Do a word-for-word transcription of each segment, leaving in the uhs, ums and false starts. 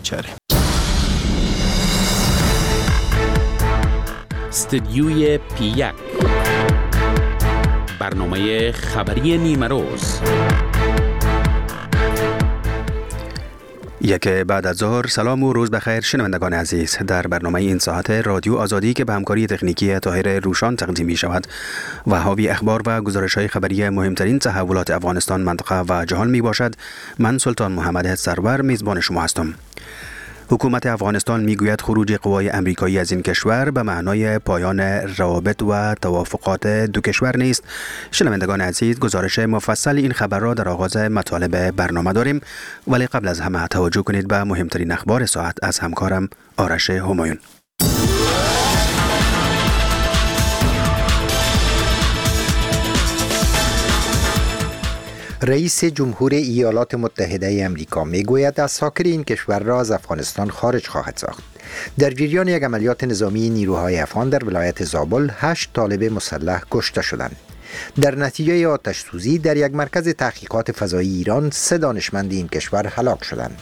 بیچاره. استدیوی پی یک، برنامه خبری نیمه روز. یک بعد از ظهر، سلام و روز بخیر شنوندگان عزیز. در برنامه این ساعت رادیو آزادی که به همکاری تکنیکی طاهر روشان تقدیم می شود و حاوی اخبار و گزارش‌های خبری مهمترین تحولات افغانستان، منطقه و جهان می باشد، من سلطان محمد سرور میزبان شما هستم. حکومت افغانستان میگوید خروج قوای امریکایی از این کشور به معنای پایان روابط و توافقات دو کشور نیست. شنوندگان عزیز، گزارش مفصل این خبر را در آغاز مطالب برنامه داریم، ولی قبل از همه توجه کنید به مهمترین اخبار ساعت از همکارم آرش همایون. رئیس جمهور ایالات متحده آمریکا میگوید اساکر این کشور را از افغانستان خارج خواهد ساخت. در جریان یک عملیات نظامی نیروهای افغان در ولایت زابل، هشت طالب مسلح کشته شدند. در نتیجه آتش سوزی در یک مرکز تحقیقات فضایی ایران، سه دانشمند این کشور هلاک شدند.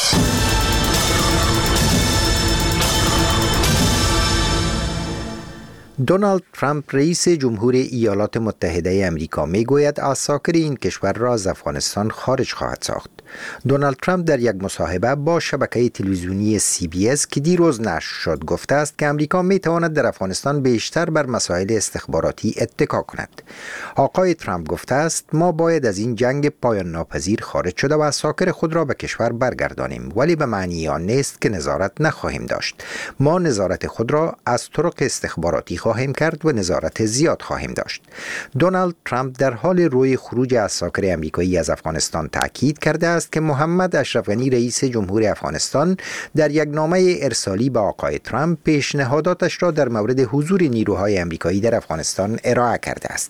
دونالد ترامپ رئیس جمهور ایالات متحده آمریکا میگوید اساکر این کشور را از افغانستان خارج خواهد ساخت. دونالد ترامپ در یک مصاحبه با شبکه تلویزیونی سی بی اس که دیروز نشر شد گفته است که آمریکا می تواند در افغانستان بیشتر بر مسائل استخباراتی اتکا کند. آقای ترامپ گفته است ما باید از این جنگ پایان ناپذیر خارج شده و اساکر خود را به کشور برگردانیم، ولی به معنی آن نیست که نظارت نخواهیم داشت. ما نظارت خود را از طرق استخباراتی خواهیم کرد و نظارت زیاد خواهیم داشت. دونالد ترامپ در حال روی خروج اساکر آمریکایی از افغانستان تاکید کرده است که محمد اشرف غنی رئیس جمهور افغانستان در یک نامه ارسالی به آقای ترامپ پیشنهاداتش را در مورد حضور نیروهای آمریکایی در افغانستان ارائه کرده است.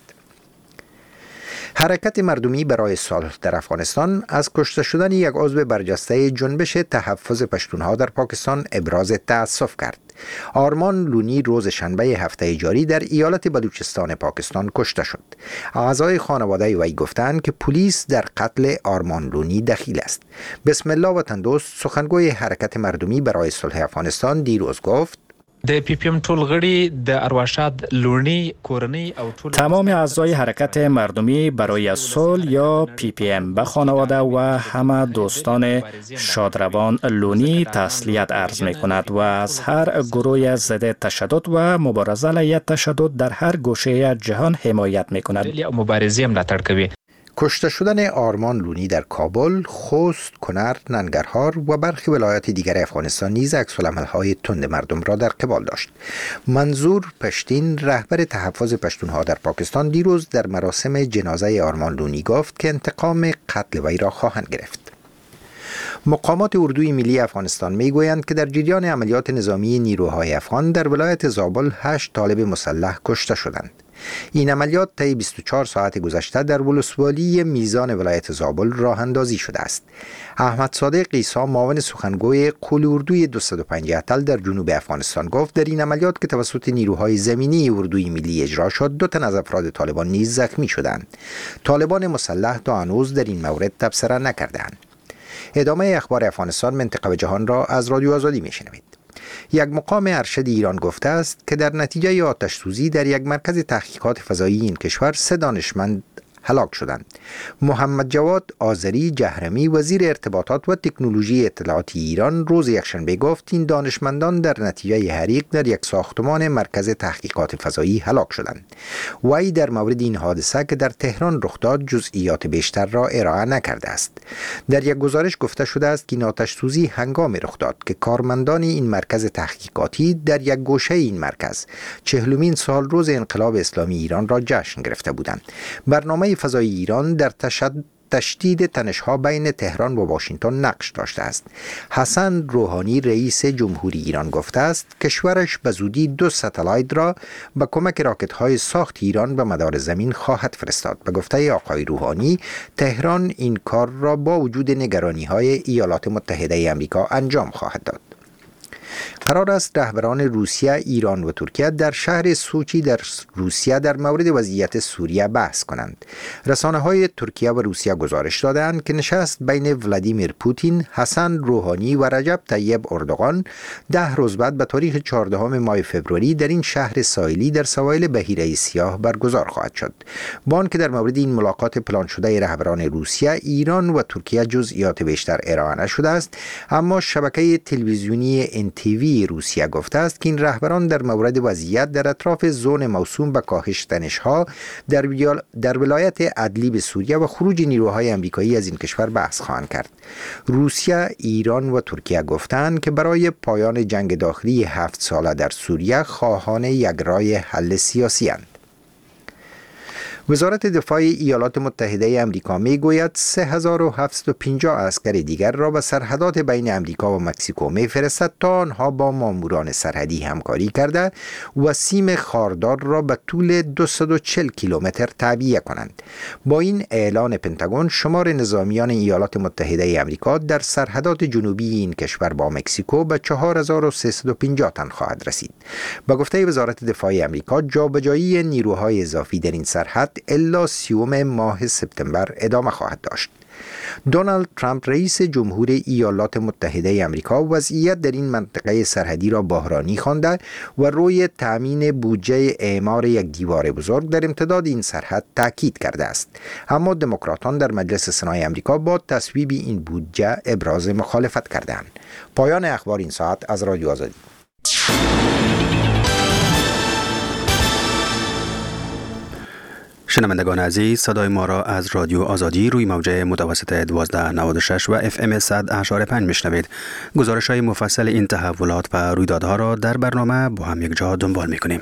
حرکت مردمی برای صلح در افغانستان از کشته شدن یک عضو برجسته جنبش تحفظ پشتونها در پاکستان ابراز تأسف کرد. آرمان لونی روز شنبه هفته جاری در ایالت بلوچستان پاکستان کشته شد. اعضای خانواده وی گفتند که پلیس در قتل آرمان لونی دخیل است. بسم الله وطن دوست، سخنگوی حرکت مردمی برای صلح افغانستان، دیروز گفت د پی پی ام ټولغړي د ارواښاد لونی کورنۍ او ټول تمام اعضای حرکت مردمی برای صلح یا پی پی ام به خانواده و همه دوستان شادروان لونی تسلیت عرض می کند و از هر گروه ضد تشدد و مبارزه علیه تشدد در هر گوشه جهان حمایت می کند. مبارزه ملاتړ کوي. کشته شدن آرمان لونی در کابل، خوست، کنر، ننگرهار و برخی ولایات دیگر افغانستان نیز عکس‌العمل‌های تند مردم را در قبال داشت. منظور پشتین، رهبر تحفظ پشتونها در پاکستان، دیروز در مراسم جنازه آرمان لونی گفت که انتقام قتل وی را خواهند گرفت. مقامات اردوی ملی افغانستان میگویند که در جریان عملیات نظامی نیروهای افغان در ولایت زابل هشت طالب مسلح کشته شدند. این عملیات طی بیست و چهار ساعت گذشته در ولسوالی میزان ولایت زابل راه اندازی شده است. احمد صادق عیسی، معاون سخنگوی قول اردوی دویست و پنجاه اتل در جنوب افغانستان، گفت در این عملیات که توسط نیروهای زمینی اردوی ملی اجرا شد، دو تن از افراد طالبان نیز زخمی شدند. طالبان مسلح تا هنوز در این مورد تبصره نکردند. ادامه اخبار افغانستان، منطقه و جهان را از رادیو آزادی میشنوید. یک مقام ارشد ایران گفته است که در نتیجه آتش سوزی در یک مرکز تحقیقات فضایی این کشور، سه دانشمند هلاک شدند. محمد جواد آذری جهرمی، وزیر ارتباطات و تکنولوژی اطلاعاتی ایران، روز یکشنبه گفت این دانشمندان در نتیجه حریق در یک ساختمان مرکز تحقیقات فضایی هلاک شدند. وی در مورد این حادثه که در تهران رخ داد جزئیات بیشتر را ارائه نکرده است. در یک گزارش گفته شده است که این آتش سوزی هنگامی رخ داد که کارمندان این مرکز تحقیقاتی در یک گوشه این مرکز چهلمین سال روز انقلاب اسلامی ایران را جشن گرفته بودند. برنامه فضایی ایران در تشدد تشدید تنش‌ها بین تهران و واشنگتن نقش داشته است. حسن روحانی رئیس جمهوری ایران گفته است کشورش به زودی دو ستلایت را به کمک راکت‌های ساخت ایران به مدار زمین خواهد فرستاد. به گفته آقای روحانی، تهران این کار را با وجود نگرانی‌های ایالات متحده آمریکا انجام خواهد داد. قرار است رهبران روسیه، ایران و ترکیه در شهر سوچی در روسیه در مورد وضعیت سوریه بحث کنند. رسانه‌های ترکیه و روسیه گزارش دادند که نشست بین ولادیمیر پوتین، حسن روحانی و رجب طیب اردوغان ده روز بعد به تاریخ چهاردهم ماه فوریه در این شهر ساحلی در سواحل بحیره سیاه برگزار خواهد شد. با آنکه در مورد این ملاقات پلان شده رهبران روسیه، ایران و ترکیه جزئیات بیشتر ارائه نشده است، اما شبکه تلویزیونی ان تی وی روسیه گفته است که این رهبران در مورد وضعیت در اطراف زون موسوم به کاهش تنش‌ها در در ولایت ادلیب سوریه و خروج نیروهای آمریکایی از این کشور بحث خواهند کرد. روسیه، ایران و ترکیه گفتند که برای پایان جنگ داخلی هفت ساله در سوریه خواهان یک راه حل سیاسی اند. وزارت دفاع ایالات متحده آمریکا میگوید سه هزار و هفتصد و پنجاه عسکر دیگر را به سرحدات بین آمریکا و مکزیکو میفرستد تا آنها با ماموران سرحدی همکاری کرده و سیم خاردار را به طول دویست و چهل کیلومتر تعبیه کنند. با این اعلان پنتاگون، شمار نظامیان ایالات متحده آمریکا در سرحدات جنوبی این کشور با مکزیکو به چهار هزار و سیصد و پنجاه تن خواهد رسید. به گفته وزارت دفاع آمریکا، جابجایی نیروهای اضافی در این سرحد الا سیوم ماه سپتامبر ادامه خواهد داشت. دونالد ترامپ رئیس جمهور ایالات متحده آمریکا وضعیت در این منطقه سرحدی را بحرانی خوانده و روی تامین بودجه اعمار یک دیوار بزرگ در امتداد این سرحد تاکید کرده است. اما دموکراتان در مجلس سنای آمریکا با تصویب این بودجه ابراز مخالفت کردند. پایان اخبار این ساعت از رادیو آزادی. شنوندگان عزیز، صدای ما را از رادیو آزادی روی موجه متوسط دوازده نود و شش و اف ام صد اشاره پنج میشنوید. گزارش های مفصل این تحولات و رویدادها را در برنامه با هم یک جا دنبال میکنیم.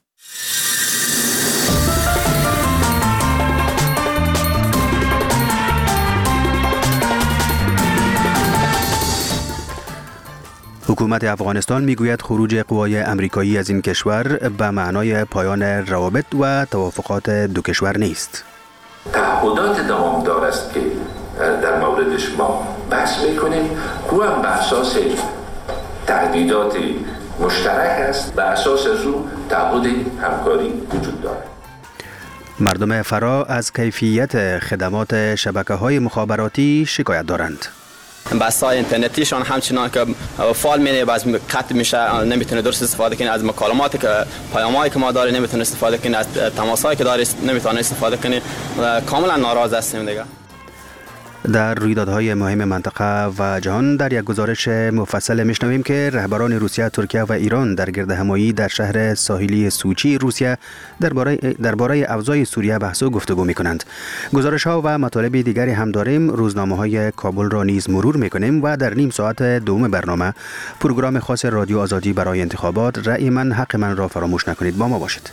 حکومت افغانستان میگوید خروج قوای امریکایی از این کشور به معنای پایان روابط و توافقات دو کشور نیست. تعهدات دوامدار است که در موردش ما بحث میکنیم. او هم به اساس تهدیدات مشترک است، به اساس از او تعهد همکاری وجود دارد. مردم فرا از کیفیت خدمات شبکه‌های مخابراتی شکایت دارند. بسای اینترنتیشان همچنان که فعال می‌نه، باز قطع میشه، نمیتونه درست استفاده کنه از مکالماتی که پیامایی که ما داره، نمیتونه استفاده کنه از تماسایی که داره، نمیتونه استفاده کنه. کاملا ناراض هستیم دیگه. در رویدادهای مهم منطقه و جهان در یک گزارش مفصل میشنویم که رهبران روسیه، ترکیه و ایران در گرد همایی در شهر ساحلی سوچی روسیه درباره درباره اوضاع سوریه بحث و گفتگو میکنند. گزارش ها و مطالب دیگری هم داریم. روزنامه های کابل را نیز مرور میکنیم و در نیم ساعت دوم برنامه پروگرام خاص رادیو آزادی برای انتخابات رأی من حق من را فراموش نکنید. با ما باشید.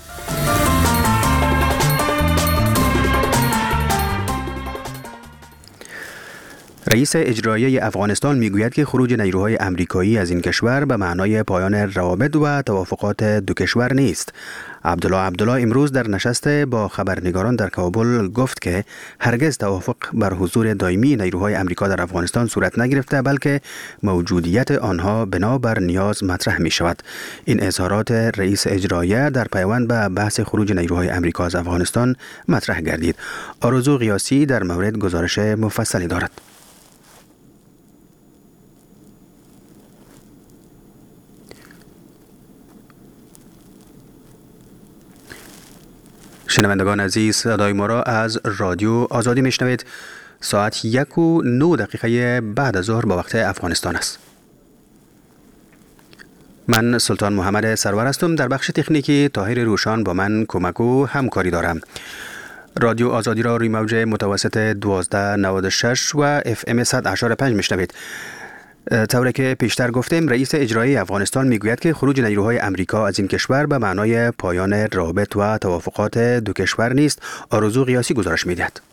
رئیس اجرایی افغانستان میگوید که خروج نیروهای امریکایی از این کشور به معنای پایان روابط و توافقات دو کشور نیست. عبدالله عبدالله امروز در نشست با خبرنگاران در کابل گفت که هرگز توافق بر حضور دائمی نیروهای امریکا در افغانستان صورت نگرفته، بلکه موجودیت آنها بنا بر نیاز مطرح می شود. این اظهارات رئیس اجرایی در پیوند به بحث خروج نیروهای امریکا از افغانستان مطرح گردید. آرزو قیاسی در مورد گزارش مفصلی دارد. شنوندگان عزیز، صدای ما را از رادیو آزادی میشنوید. ساعت یک و نو دقیقه بعد از ظهر با وقت افغانستان است. من سلطان محمد سرور هستم. در بخش تکنیکی طاهر روشان با من کمک و همکاری دارم. رادیو آزادی را روی موج متوسط دوازده نود و شش و اف ام صد اشاره پنج میشنوید. طوری که پیشتر گفتیم، رئیس اجرایی افغانستان میگوید که خروج نیروهای امریکا از این کشور به معنای پایان روابط و توافقات دو کشور نیست. آرزو قیاسی گزارش میدهد.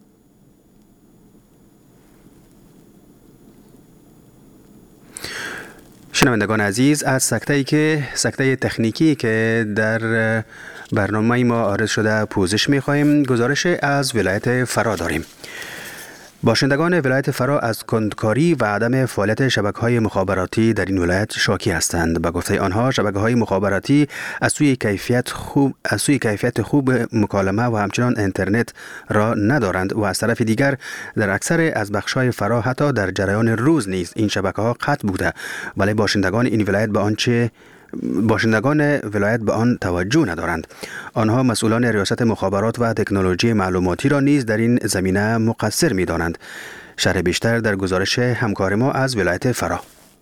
شنوندگان عزیز، از سکته‌ای که سکته تکنیکی که در برنامه ما عارض شده پوزش می‌خواهیم. گزارش از ولایت فرا داریم. باشندگان ولایت فرا از کندکاری و عدم فعالیت شبکه‌های مخابراتی در این ولایت شاکی هستند. به گفته آنها شبکه‌های مخابراتی از سوی کیفیت خوب از سوی کیفیت خوب مکالمه و همچنان اینترنت را ندارند و از طرف دیگر در اکثر از بخش‌های فرا حتی در جریان روز نیز این شبکه‌ها قطع بوده، ولی باشندگان این ولایت به آنچه باشندگان ولایت به آن توجه ندارند. آنها مسئولان ریاست مخابرات و تکنولوژی معلوماتی را نیز در این زمینه مقصر می دانند. شرح بیشتر در گزارش همکار ما از ولایت فرا.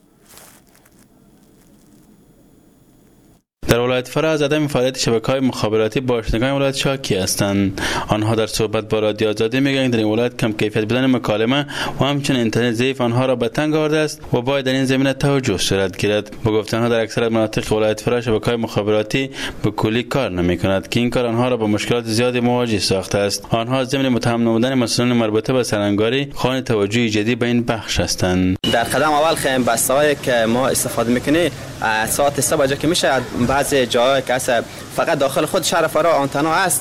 در ولایت فرا از عدم فعالیت شبکه‌های مخابراتی باشندگان ولایت شاکی هستند. آنها در صحبت با رادیو آزادی میگویند در این ولایت کم کیفیت بودن مکالمه و همچنین اینترنت ضعیف آنها را به تنگ آورده است و باید در این زمینه توجه صورت گیرد. با گفته آنها در اکثر مناطق ولایت فرا شبکه‌های مخابراتی به کلی کار نمی‌کند که این کار آنها را با مشکلات زیادی مواجه ساخته است. آنها از ضمن متهم نمودن مسئولان مربوطه به سرانگاری خواهان توجه جدی به این بخش هستند. در قدم اول خیلی بسته‌ای که ما استفاده می‌کنیم ساعت سه بجه که میشه بعضی جاهای که فقط داخل خود شهر فرا آنتنا است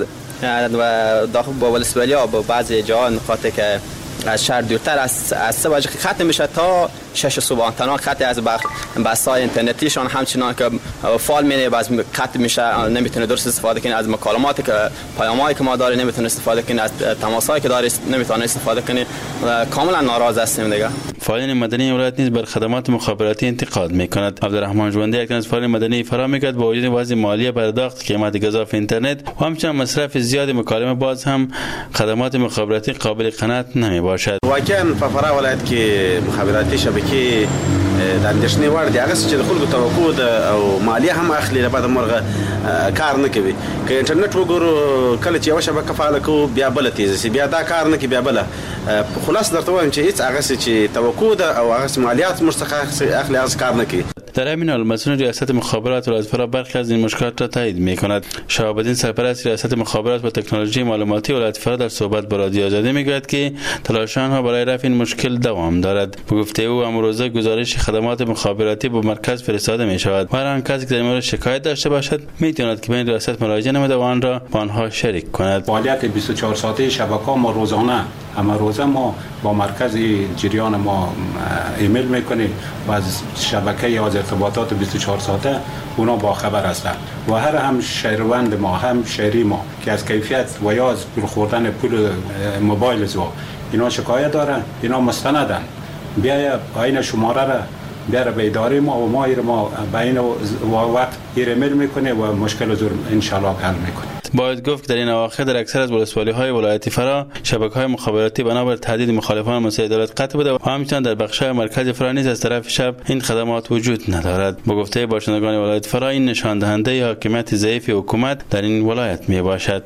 و داخل با ولسوالی‌ها با بعضی جاها نقاطی که از شهر دورتر از از سه بجه ختم میشه تا شش صبح آنتنا خط از بسته‌های اینترنتیشان همچنان که فعال میشه باز قطع میشه، نمیتونه درست استفاده کنه از مکالماتی که پیامایی که ما داریم، نمیتونه استفاده کنه از تماسایی که داره نمیتونه استفاده کنه و کاملا ناراض هستیم دیگه. فعالین مدنی ولایت نیز بر خدمات مخابراتی انتقاد میکند. عبدالرحمن جوندی یک از فعالین مدنی فرا میگوید با وجود وضع مالی پرداخت قیمت گزاف اینترنت و همچنین مصرف زیاد مکالمه باز هم خدمات مخابراتی قابل قناعت نمیباشد. واقعا فرا ولایت کې مخابراتی شبکې د اندېښنې وړ دي. هغه چې د خلکو توقع او مالیه هم اخلي له بعد مرغه کار نه کوي. که انټرنیټ وګورو کله چې یو شبکه فعال کو بیا بل تیز سي بیا دا کار نه کوي بیا بل. خلاص درته وایم چې هیڅ هغه چې توقع ده او هغه مالیات مستحق اخلي هغه کار نه کوي. در همین حال مسئول ریاست مخابرات ولایت فرا برخی از این مشکلات را تایید می‌کند. شهاب الدین سرپرست ریاست مخابرات و تکنولوژی معلوماتی ولایت فرا در صحبت با رادیو آزادی میگوید که تلاش آنها برای رفع این مشکل دوام دارد. به گفته او امروزه گزارش خدمات مخابراتی به مرکز فرستاده می شود. هر آن کسی که در این مورد شکایت داشته باشد میتواند که به این ریاست مراجعه نموده و آن را با آنها شریک کند. فعالیت بیست و چهار ساعته شبکه ما روزانه اما روزه ما با مرکز جریان ما ایمیل میکنیم و از شبکه از ارتباطات بیست و چهار ساعته اونا با خبر هستند و هر هم شهروند ما هم شهری ما که از کیفیت و یا از پول خوردن پول موبایل زو اینا شکایت دارن، اینا مستندن بیا این شماره را بیاره به اداره ما و ما ایر ما به این وقت ایمیل میکنه و مشکل زور انشالله حل میکنه. باید گفت که در این اواخر در اکثر از ولسوالی‌های ولایت فرا شبکه‌های مخابراتی بنابر تهدید مخالفان مسئله دولت قطع بوده و همچنین در بخش‌های مرکز فرا نیز از طرف شب این خدمات وجود ندارد. با گفته باشندگان ولایت فرا این نشان دهنده حاکمیت ضعیف حکومت در این ولایت میباشد.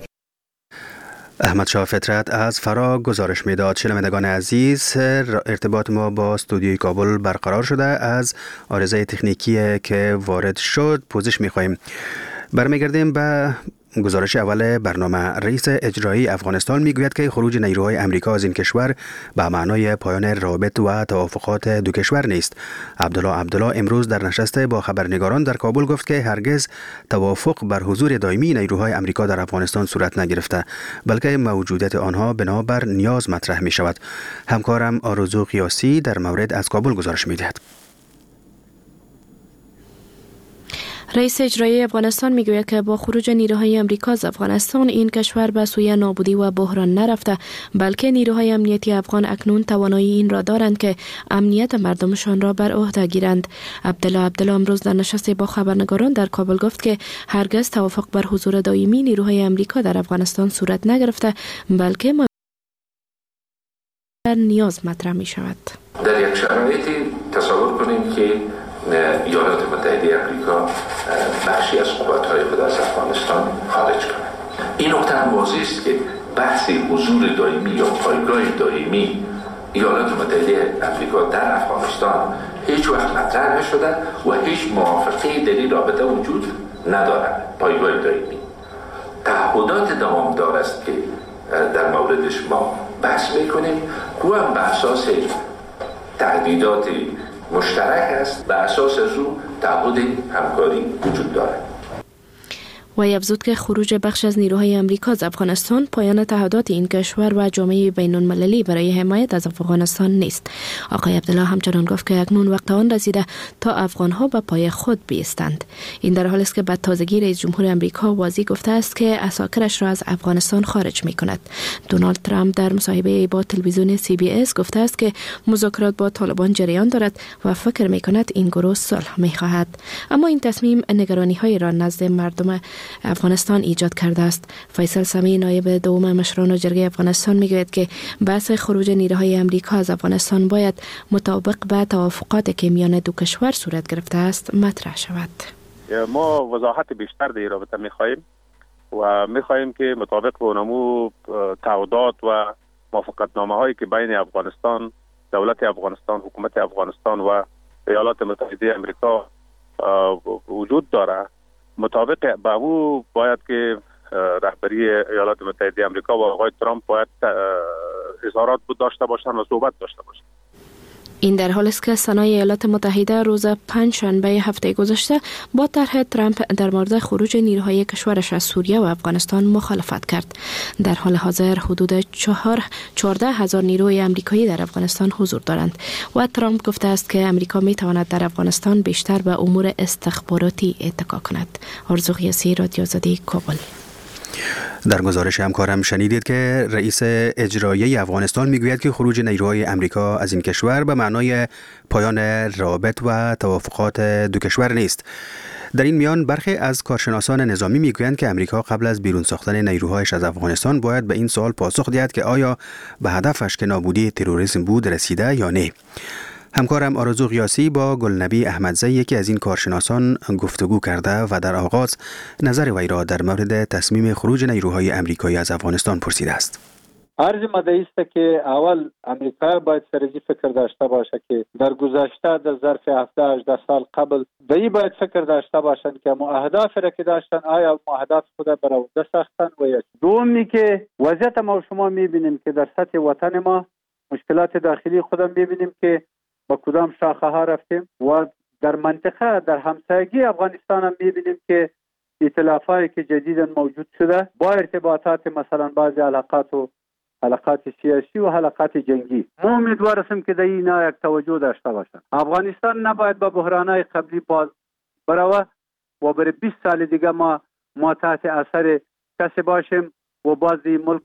احمد شاه فطرت از فرا گزارش میداد. شنوندگان عزیز، ارتباط ما با استودیوی کابل برقرار شده. از عارضه تکنیکی که وارد شد پوزش میخواهیم. برمیگردیم به گزارش اول برنامه. رئیس اجرایی افغانستان میگوید که خروج نیروهای امریکا از این کشور به معنای پایان روابط و توافقات دو کشور نیست. عبدالله عبدالله امروز در نشست با خبرنگاران در کابل گفت که هرگز توافق بر حضور دائمی نیروهای امریکا در افغانستان صورت نگرفته، بلکه موجودیت آنها بنابر نیاز مطرح می شود. همکارم آرزو قیاسی در مورد از کابل گزارش می دهد. رئیس اجرایی افغانستان میگوید که با خروج نیروهای امریکا از افغانستان این کشور به سوی نابودی و بحران نرفته، بلکه نیروهای امنیتی افغان اکنون توانایی این را دارند که امنیت مردمشان را بر عهده گیرند. عبدالله عبدالله امروز در نشست با خبرنگاران در کابل گفت که هرگز توافق بر حضور دائمی نیروهای امریکا در افغانستان صورت نگرفته، بلکه نیاز مطرح می شود. در یک شرایطی تصور کنیم که ایالات متحده آمریکا بخشی از قوت‌های خود از افغانستان خارج کنند. این نکته هم واضح است که بحث حضور دائمی یا پایگاه دائمی ایالات متحده آمریکا در افغانستان هیچ وقت مطرح نشده و هیچ موافقه در این رابطه وجود ندارد. پایگاه دائمی تعهدات دوامدار است که در موردش ما بحث میکنیم که هم به اساس تهدیدات مشترک است، به اساس از او تعهد همکاری وجود دارد. و افزود که خروج بخش از نیروهای امریکا از افغانستان پایان تعهدات این کشور و جامعه بین المللی برای حمایت از افغانستان نیست. آقای عبدالله همچنان گفت که اکنون وقت آن رسیده تا افغانها به پای خود بایستند. این در حالی است که به تازگی رئیس جمهور امریکا واضح گفته است که عساکرش را از افغانستان خارج می کند. دونالد ترامپ در مصاحبه با تلویزیون سی بی اس گفته است که مذاکرات با طالبان جریان دارد و فکر می کند این گروه صلح می خواهد. اما این تصمیم نگرانی های را نزد مردم افغانستان ایجاد کرده است. فیصل سمی نایب دوم مشران جرگه افغانستان می گوید که بحث خروج نیروهای امریکا از افغانستان باید مطابق به توافقاتی که میان دو کشور صورت گرفته است مطرح شود. ما وضاحت بیشتر در این رابطه می خواهیم و می خواهیم که مطابق به نمو تعهدات و موافقتنامه هایی که بین افغانستان، دولت افغانستان، حکومت افغانستان و ایالات متحده امریکا وجود داره، مطابق به او باید که رهبری ایالات متحده امریکا و آقای ترامپ باید اظهارات داشته باشند و صحبت داشته باشند. این در حالی است که سنای ایالات متحده روز پنج شنبه هفته گذشته با طرح ترامپ در مورد خروج نیروهای کشورش از سوریه و افغانستان مخالفت کرد. در حال حاضر حدود چهار چهارده هزار نیروی آمریکایی در افغانستان حضور دارند و ترامپ گفته است که امریکا می تواند در افغانستان بیشتر به امور استخباراتی اتکا کند. آرزو قیاسی، رادیو آزادی، کابل. در گزارش همکارم شنیدید که رئیس اجرایی افغانستان میگوید که خروج نیروهای امریکا از این کشور به معنای پایان روابط و توافقات دو کشور نیست. در این میان برخی از کارشناسان نظامی میگویند که امریکا قبل از بیرون ساختن نیروهایش از افغانستان باید به این سوال پاسخ دهد که آیا به هدفش که نابودی تروریسم بود رسیده یا نه. همکارم آرزو قیاسی با گلنبی احمدزی، یکی از این کارشناسان، گفتگو کرده و در آغاز نظر وی را در مورد تصمیم خروج نیروهای امریکایی از افغانستان پرسیده است. عرض مده است که اول امریکا باید سرزی فکر داشته باشه که در گذشته در ظرف هفده هجده سال قبل دایی باید فکر داشته باشند که اهداف را که داشتن آیا اهداف خود برآورده ساختن و یا دومی که وضعیت ما شما میبینیم که در سطح وطن ما مشکلات داخلی خودم میبینیم که با کدام شاخه ها رفتیم و در منطقه در همسایگی افغانستان هم میبینیم که ائتلافایی که جدیداً موجود شده با ارتباطات مثلا بعضی علاقات و حلقات سیاسی و حلقات جنگی. ما امیدوار هستیم که در اینا یک توجه داشته باشند. افغانستان نباید با بحرانهای قبلی باز بروه و برای بیست سال دیگه ما ما تحت اثر کسی باشیم و باز این ملک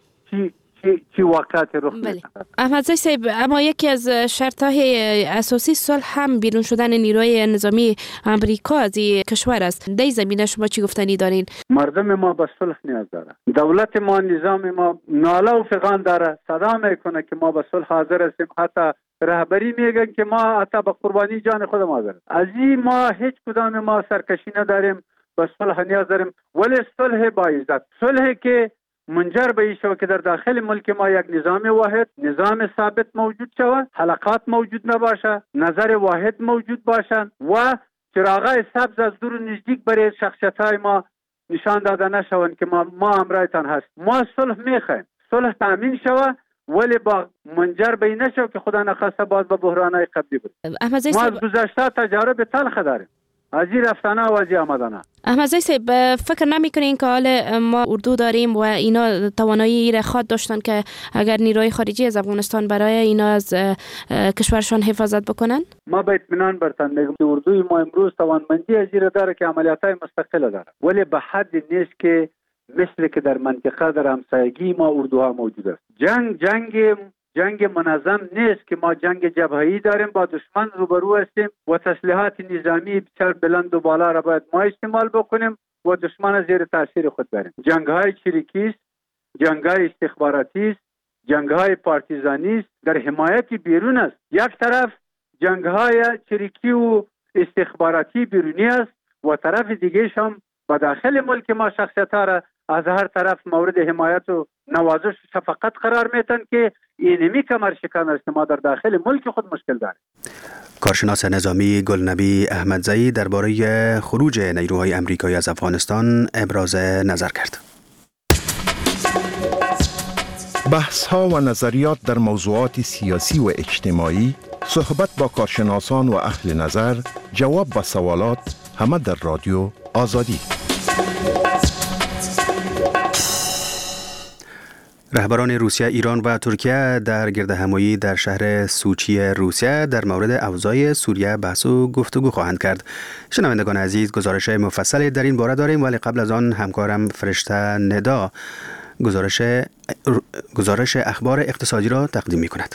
چی چی چی واقعیت رخ میده. احمدزی صاحب، اما یکی از شرط‌های اساسی صلح هم بیرون شدن نیروی نظامی امریکا از این کشور است. در زمینه شما چی گفتنی دارین؟ مردم ما به صلح نیاز داره. دولت ما، نظام ما ناله و فغان داره. صدا میکنه که ما به صلح حاضر هستیم. حتی رهبری میگن که ما حتی به قربانی جان خود ما حاضر. از این ما هیچ کدام ما سرکشی نداریم، به صلح نیاز داریم، ولی صلح با عزت، صلحی که منجر به این شود که در داخل ملک ما یک نظام واحد، نظام ثابت موجود شود، حلقات موجود نباشه، نظر واحد موجود باشند و چراغای سبز از دور و نزدیک برای شخصیت‌های ما نشان داده نشوند که ما ما امرایتان هست. ما صلح میخوایم، صلح تامین شود، ولی با منجر به این نشود که خدا نخواسته باز به بحران‌های قبلی بود. ما از گذشته تجارب تلخ داریم، از این رفتنه و از این آمدنه. احمدزی صاحب، فکر نمی‌کنین که حال ما اردو داریم و اینا توانایی را خواد داشتن که اگر نیروی خارجی از افغانستان برای اینا از کشورشان حفاظت بکنن؟ ما به اطمینان برتن میگم اردوی ما امروز توانمندی از این داره که عملیاتای مستقل داره، ولی به حد نیست که مثل که در منطقه در همسایگی ما اردوها موجود است. جنگ جنگ جنگ منظم نیست که ما جنگ جبهه‌ای داریم، با دشمن روبرو هستیم و تسلیحات نظامی بسیار بلند و بالا را باید ما استعمال بکنیم و دشمن زیر تاثیر خود بریم. جنگ‌های چریکی است، جنگ‌های استخباراتی است، جنگ‌های پارتیزانی است، در حمایت بیرون است. یک طرف جنگ‌های چریکی و استخباراتی بیرونی است و طرف دیگه هم با داخل ملک ما شخصیت‌ها را از هر طرف مورد حمایت و نوازش و شفقت قرار میتن که اینمی کمر شکن است. ما در داخل ملک خود مشکل داریم. کارشناس نظامی گلنبی احمدزی درباره خروج نیروهای امریکایی از افغانستان ابراز نظر کرد. بحث ها و نظریات در موضوعات سیاسی و اجتماعی، صحبت با کارشناسان و اهل نظر، جواب به سوالات، همه در رادیو آزادی. رهبران روسیه، ایران و ترکیه در گردهمایی در شهر سوچی روسیه در مورد اوضاع سوریه بحث و گفتگو خواهند کرد. شنوندگان عزیز، گزارش مفصل در این باره داریم، ولی قبل از آن همکارم فرشته ندا گزارش گزارش اخبار اقتصادی را تقدیم می کند.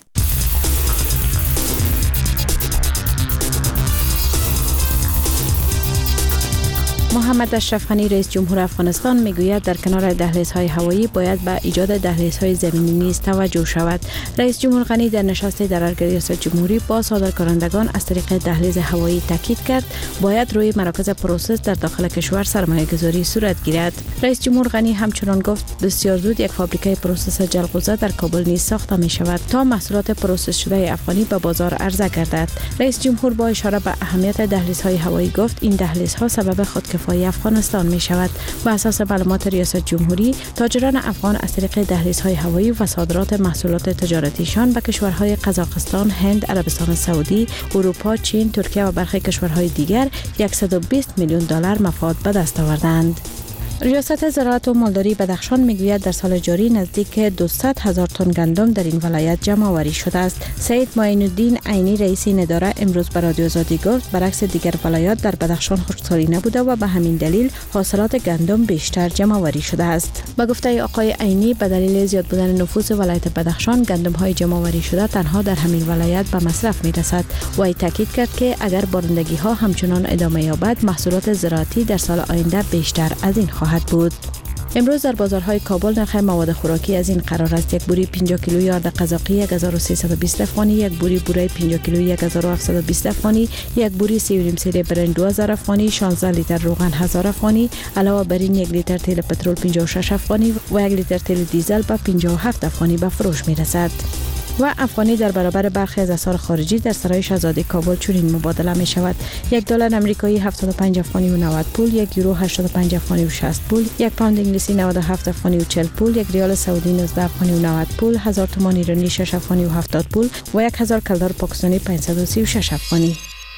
محمد اشرف غنی رئیس جمهور افغانستان میگوید در کنار دهلیزهای هوایی باید به ایجاد دهلیزهای زمینی نیز توجه شود. رئیس جمهور غنی در نشست درباره ریاست جمهوری با صادرکنندگان از طریق دهلیز هوایی تاکید کرد باید روی مراکز پروسس در داخل کشور سرمایه گذاری صورت گیرد. رئیس جمهور غنی همچنان گفت بسیار زود یک فابریکه پروسس جلغوزه در کابل نیز ساخته می شود تا محصولات پروسس شده افغانی به بازار عرضه گردد. رئیس جمهور با اشاره به اهمیت دهلیزهای هوایی گفت این دهلیزها سبب خودکفایی افغانستان می شود. بر اساس معلومات ریاست جمهوری، تاجران افغان از طریق دهلیزهای هوایی و صادرات محصولات تجارتیشان به کشورهای قزاقستان، هند، عربستان سعودی، اروپا، چین، ترکیه و برخی کشورهای دیگر صد و بیست میلیون دلار مفاد به دست آوردند. ریاست زراعت و مالداری بدخشان میگوید در سال جاری نزدیک دویست هزار تن گندم در این ولایت جمع آوری شده است. سید معین الدین عینی رئیس این اداره امروز به رادیو آزادی گفت برعکس دیگر ولایات در بدخشان خشکسالی نبوده و به همین دلیل حاصلات گندم بیشتر جمع آوری شده است. به گفته آقای عینی به دلیل زیاد بودن نفوس ولایت بدخشان گندم های جمع آوری شده تنها در همین ولایت به مصرف میرسد. و ای تاکید کرد که اگر بارندگی ها همچنان ادامه یابد محصولات زراعتی در سال آینده بیشتر از این خواهد بود. امروز در بازارهای کابل نرخ مواد خوراکی از این قرار است: یک بوری پنجاه کیلویی آرد قزاقی یک هزار و سیصد و بیست افغانی، یک بوری بوره پنجاه کیلویی یک هزار و هفتصد و بیست افغانی، یک بوری سی و نیم سری برنج دو هزار افغانی، شانزده لیتر روغن هزار افغانی، علاوه بر این یک لیتر تیل پترول پنجاه و شش افغانی و یک لیتر تیل دیزل به پنجاه و هفت افغانی به فروش می‌رسد. و افغانی در برابر برخی از اسعار خارجی در سرای شاهزاده کابل چنین مبادله می شود: یک دلار آمریکایی هفتاد و پنج افغانی و نود پول، یک یورو هشتاد و پنج افغانی و شصت پول، یک پوند انگلیسی نود و هفت افغانی و چهل پول، یک ریال سعودی نوزده افغانی و نود پول، هزار تومان ایرانی شش افغانی و هفتاد پول و یک هزار کلدار پاکستانی پانصد و سی و شش افغانی.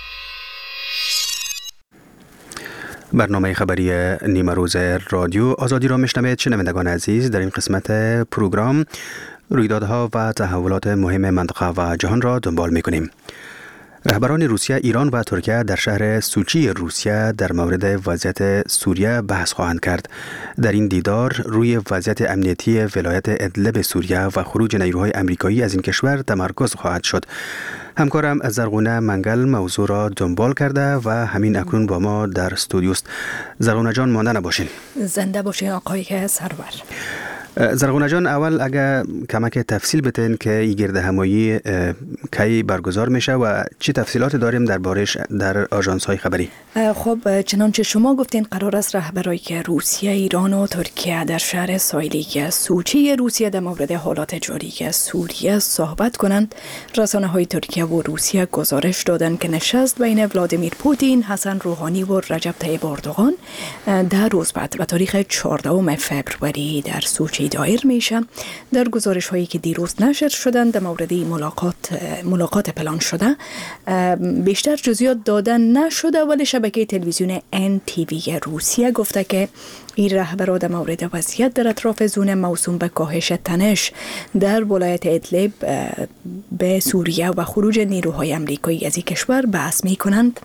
برنامه خبری نیمه روز رادیو آزادی را میشنوید. شنوندگان عزیز، در این قسمت پروگرام رویدادها و تحولات مهم منطقه و جهان را دنبال می‌کنیم. رهبران روسیه، ایران و ترکیه در شهر سوچی روسیه در مورد وضعیت سوریه بحث خواهند کرد. در این دیدار روی وضعیت امنیتی ولایت ادلب سوریه و خروج نیروهای آمریکایی از این کشور تمرکز خواهد شد. همکارم از زرغونه منگل موضوع را دنبال کرده و همین اکنون با ما در استودیوست. زرغونه جان، مانده نباشین. زنده باشین آقای سرور. زرغونه جان، اول اگه کمک تفصیل بتین که این گرد همایی کی برگزار میشه و چه تفصیلات داریم دربارش در آژانس های خبری؟ خب چنانچه شما گفتین قرار است رهبرای روسیه، ایران و ترکیه در شهر ساحلی سوچی روسیه در مورد حالات جاری سوریه صحبت کنند. رسانه های ترکیه و روسیه گزارش دادند که نشست بین ولادیمیر پوتین، حسن روحانی و رجب طیب اردوغان در روز بعد به تاریخ چهاردهم فوریه در سوچی دایر میشه. در گزارش هایی که دیروز نشر شدند در مورد ملاقات ملاقات پلان شده بیشتر جزئیات دادن نشده، ولی شبکه تلویزیون ان تی وی روسیه گفته که این رهبران در مورد وضعیت در اطراف زون موسوم به کاهش تنش در ولایت ادلب به سوریه و خروج نیروهای آمریکایی از این کشور بحث می کنند.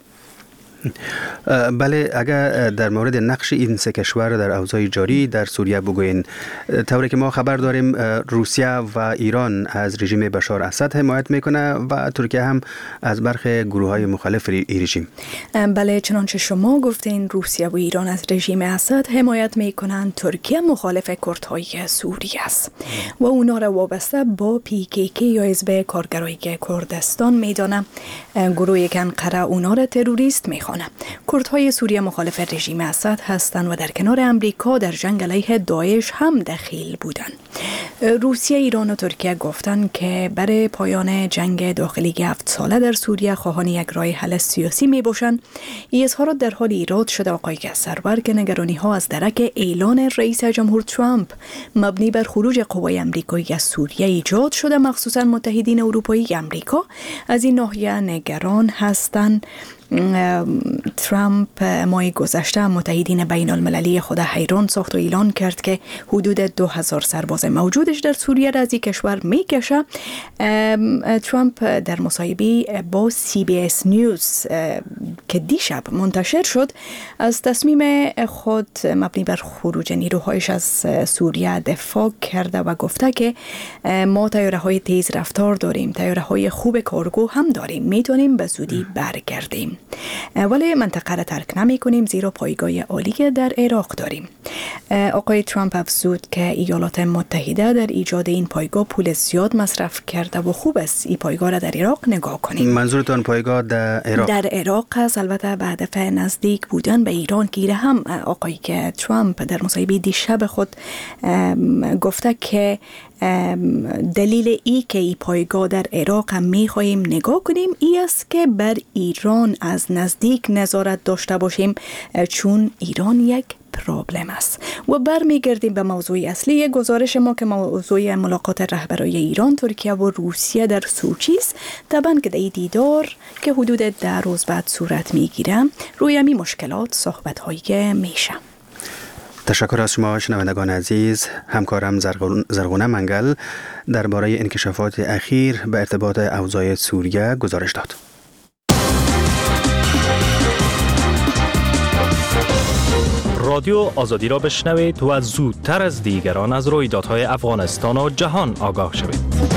بله، اگر در مورد نقش این سه کشور در اوضاع جاری در سوریه بگوین، طوری که ما خبر داریم روسیه و ایران از رژیم بشار اسد حمایت میکنه و ترکیه هم از برخی گروه های مخالف این رژیم. بله، چنانچه شما گفتین روسیه و ایران از رژیم اسد حمایت میکنن، ترکیه مخالف کردهای سوریه است و اونا را وابسته با پی کی کی یا حزب کارگرای کردستان میدانه. گروهی که انقره اونا را تروریست میخوانه. کردهای سوریه مخالف رژیم اسد هستند و در کنار امریکا در جنگ علیه داعش هم دخیل بودند. روسیه، ایران و ترکیه گفتند که برای پایان جنگ داخلی هفت ساله در سوریه خواهان یک راه حل سیاسی می باشند. این اظهارات در حال ایراد شده آقای سرور که نگرانی ها از درک اعلان رئیس جمهور ترامپ مبنی بر خروج قوای آمریکایی از سوریه ایجاد شده. مخصوصا متحدین اروپایی آمریکا از این ناحیه نگران هستند ترامپ ماه گذشته متحدین بین المللی خود حیران ساخت و اعلان کرد که حدود دو هزار سرباز موجودش در سوریه را از این کشور میکشه. ترامپ در مصاحبه با سی بی اس نیوز که دیشب منتشر شد از تصمیم خود مبنی بر خروج نیروهایش از سوریه دفاع کرده و گفته که ما طیاره های تیز رفتار داریم، طیاره های خوب کارگو هم داریم، میتونیم به زودی برگردیم، ولی منطقه را ترک نمی کنیم زیرا پایگاه عالی در عراق داریم. آقای ترامپ افزود که ایالات متحده در ایجاد این پایگاه پول زیاد مصرف کرده و خوب است این پایگاه را در عراق نگاه کنیم. منظورتان پایگاه در عراق؟ در عراق است، البته به هدف نزدیک بودن به ایران که هم آقای که ترامپ در مصاحبه دیشب خود گفته که دلیل ای که ای پایگاه در عراق هم می خواهیم نگاه کنیم ای است که بر ایران از نزدیک نظارت داشته باشیم، چون ایران یک پرابلم است. و برمیگردیم به موضوع اصلی گزارش ما که موضوع ملاقات رهبرای ایران، ترکیه و روسیه در سوچی است. طبعا که در دیدار که حدود ده روز بعد صورت میگیره روی همی مشکلات صحبت هایی میشه. تشکر از شما شنوندگان عزیز. همکارم زرغونه منگل درباره انکشافات اخیر به ارتباط اوضاع سوریه گزارش داد. رادیو آزادی را بشنوید و زودتر از دیگران از رویدادهای افغانستان و جهان آگاه شوید.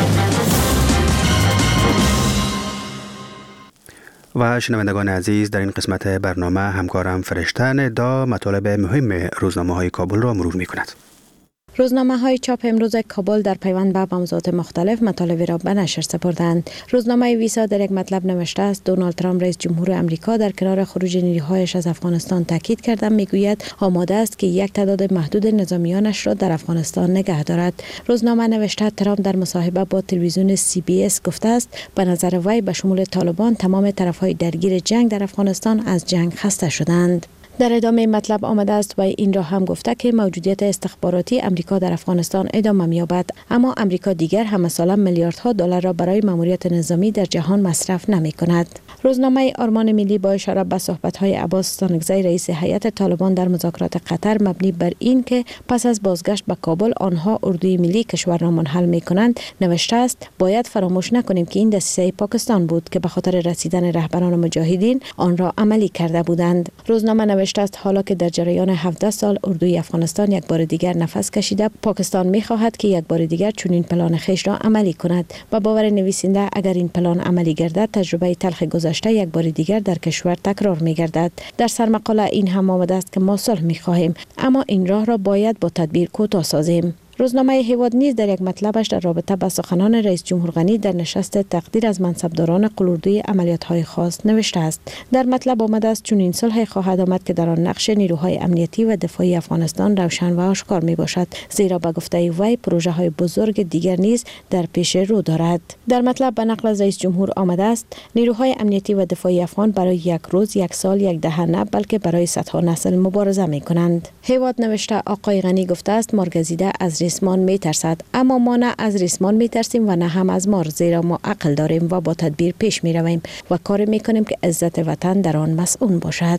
و شنوندگان عزیز، در این قسمت برنامه همکارم فرشته ندا مطالب مهم روزنامه های کابل را مرور می کند. روزنامه های چاپ امروز کابل در پیوند به موضوعات مختلف مطالبی را به نشر سپردند. روزنامه ویسا در یک مطلب نوشته است دونالد ترامپ رئیس جمهور آمریکا در کنار خروج نیروهایش از افغانستان تاکید کرده میگوید آماده است که یک تعداد محدود نظامیانش را در افغانستان نگه دارد. روزنامه نوشته ترامپ در مصاحبه با تلویزیون سی بی اس گفته است به نظر وی به شمول طالبان تمام طرفهای درگیر جنگ در افغانستان از جنگ خسته شدند. در ادامه مطلب آمده است و این را هم گفته که موجودیت استخباراتی امریکا در افغانستان ادامه می‌یابد، اما امریکا دیگر همساله میلیاردها دلار را برای ماموریت نظامی در جهان مصرف نمی‌کند. روزنامه آرمان ملی با اشاره به صحبت‌های عباس ستانکزی رئیس هیئت طالبان در مذاکرات قطر مبنی بر این که پس از بازگشت به کابل آنها اردوی ملی کشور را منحل می‌کنند نوشته است باید فراموش نکنیم که این دسیسه پاکستان بود که به خاطر رسیدن رهبران مجاهدین آن را عملی کرده بودند. روزنامه نوشته است حالا که در جریان هفده سال اردوی افغانستان یک بار دیگر نفس کشیده، پاکستان می‌خواهد که یک بار دیگر چنین پلان خویش را عملی کند. با باور نویسنده اگر این پلان عملی گردد تجربه تلخ گذشته یک بار دیگر در کشور تکرار می‌گردد. در سرمقاله این هم آمده است که ما صلح می‌خواهیم، اما این راه را باید با تدبیر کوتاه سازیم. روزنامه هیواد نیز در یک مطلبش در رابطه با سخنان رئیس جمهور غنی در نشست تقدیر از منصبداران قلوردوی عملیات‌های خاص نوشته است. در مطلب آمده است چون این صلح خواهد آمد که در آن نقش نیروهای امنیتی و دفاعی افغانستان روشن و آشکار می باشد، زیرا به گفته وی پروژه های بزرگ دیگر نیز در پیش رو دارد. در مطلب به نقل از رئیس جمهور آمده است نیروهای امنیتی و دفاعی افغان برای یک روز، یک سال، یک دهه نه بلکه برای صدها نسل مبارزه می کنند. هیواد نوشته آقای غنی گفته است مارگزیده از ریسمان می ترسد، اما ما نه از ریسمان می ترسیم و نه هم از مار، زیرا ما عقل داریم و با تدبیر پیش می رویم و کار می کنیم که عزت وطن در آن مسئول باشد.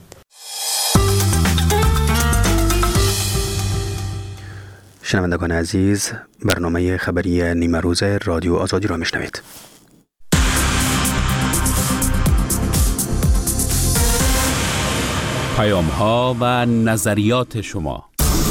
شنوندگان عزیز، برنامه خبری نیمه روز رادیو آزادی را میشنوید. پیام ها و نظریات شما.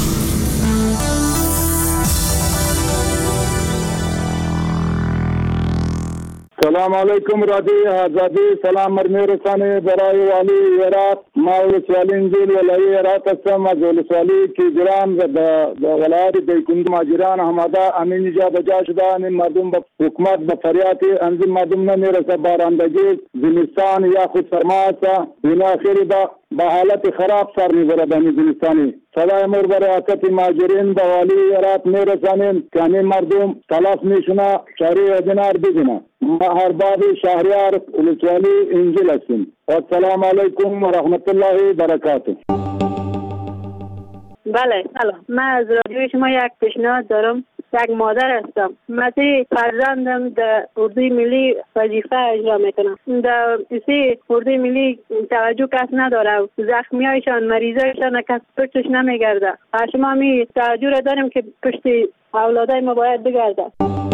سلام علیکم رادیو آزادی. سلام مرمیرسانه برای والی عراق. ما ولسوالی انجیل ولای عراق هستم. از ولسوالی که جران و ولایت دیکند ماجران همادا امین جا بجا شده. این مردم با حکومت با فریاتی انزیم مردم نمیرسه بارندگی زمستان یا خود سرماسا اینا خیلی با با حالت خراب سر میبره به زمستانی. صدای مر برای حقیقت ماجرین با والی عراق میرسانیم که این مردم تلاف میشونه شهری دینار بگیرن. ما هر بابی شهریار ولسوالی انجیل هستیم. السلام علیکم و رحمت الله و برکاته. بله سلام. من از رادیو شما یک پیشنهاد دارم. یک مادر هستم. مثل فرزندم در اردوی ملی وظیفه اجرا میکنم. در اسی اردوی ملی توجه کس نداره. زخمی هایشان مریضایشان کس پشتش نمیگرده. شما می توجه را داریم که پشت اولادای ما باید بگرده.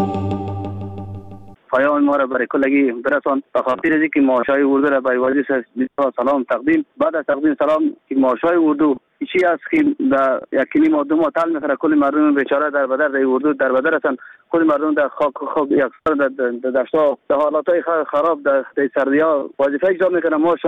پیام ما را برای کلگی برسان به خاطر از اینکه معاشای اردو را به وزیر سلام تقدیم. بعد از تقدیم سلام که معاشای اردو چی است که در یکی ما دو ما تل میخوره کل مردم بیچاره در بدر در اردو در بدر هستن. کل مردم در خاک خاک یک سر در دشتا در حالات خراب در سردی ها وظیفه اجرا میکنن. ما